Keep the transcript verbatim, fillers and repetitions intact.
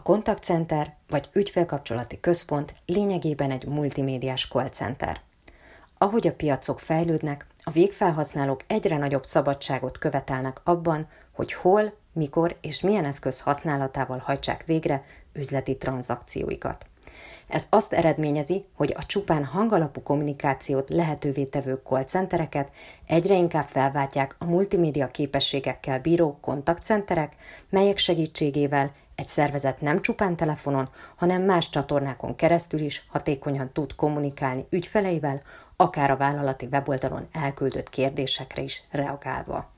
kontaktcenter vagy ügyfélkapcsolati központ lényegében egy multimédiás call center. Ahogy a piacok fejlődnek, a végfelhasználók egyre nagyobb szabadságot követelnek abban, hogy hol, mikor és milyen eszköz használatával hajtsák végre üzleti tranzakcióikat. Ez azt eredményezi, hogy a csupán hangalapú kommunikációt lehetővé tevő call centereket egyre inkább felváltják a multimédia képességekkel bíró kontaktcenterek, melyek segítségével egy szervezet nem csupán telefonon, hanem más csatornákon keresztül is hatékonyan tud kommunikálni ügyfeleivel, akár a vállalati weboldalon elküldött kérdésekre is reagálva.